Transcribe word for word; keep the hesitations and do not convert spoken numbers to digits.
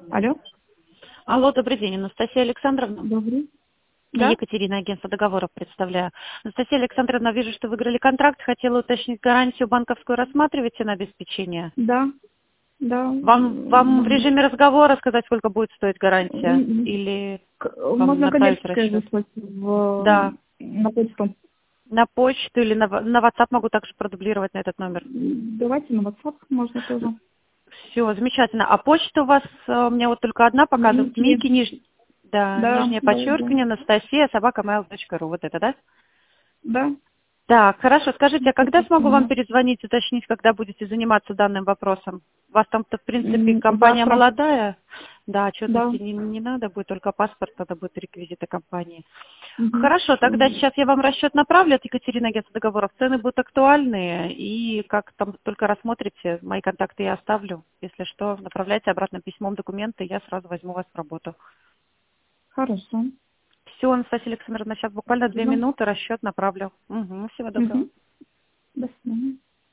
Алло, Алло, добрый день, Анастасия Александровна. добрый. Я Да, Екатерина, агентство договоров представляю. Анастасия Александровна, вижу, что выиграли контракт. Хотела уточнить гарантию банковскую. Рассматриваете на обеспечение? да, да. Вам, вам в М, режиме разговора сказать, сколько будет стоить гарантия? м, Или к- вам Можно направить коммерческое расчет? выслать в, Да. на почту. На почту или на, ва- на WhatsApp могу также продублировать на этот номер. М, Давайте на WhatsApp можно тоже. Все, замечательно. А почта у вас, э, у меня вот только одна показывает. Мики. Мики, ниж... да, Да, нижнее да, да. подчеркивание, Анастасия, собака mail точка ру. Вот это, да? Да, Так, хорошо. Скажите, а когда это смогу вам самое. перезвонить, уточнить, когда будете заниматься данным вопросом? У вас там-то, в принципе, М, компания Завтра. молодая. Да, Да. отчетности не, не надо будет, только паспорт, тогда будут реквизиты компании. Мгм. Хорошо, тогда сейчас я вам расчет направлю от Екатерины, агентства договоров. Цены будут актуальные, и как там только рассмотрите, мои контакты я оставлю. Если что, направляйте обратно письмом документы, я сразу возьму вас в работу. Хорошо. Все, Анастасия Александровна, сейчас буквально две Спасибо. минуты, расчет направлю. Угу, всего доброго. Мгм. До свидания.